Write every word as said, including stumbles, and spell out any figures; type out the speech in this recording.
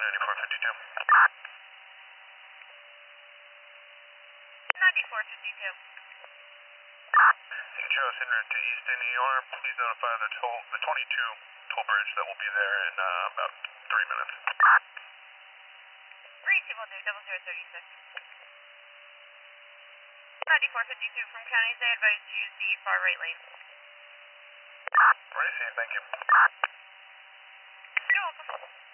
ninety-four fifty-two. ninety-four fifty-two. H O S en route to Easton E R. Please notify the toll, the twenty-two toll bridge that will be there in uh, about three minutes. Receive will do double zero thirty-six. ninety-four fifty-two from counties, they advise you use the far right lane. Receive, thank you. You're welcome.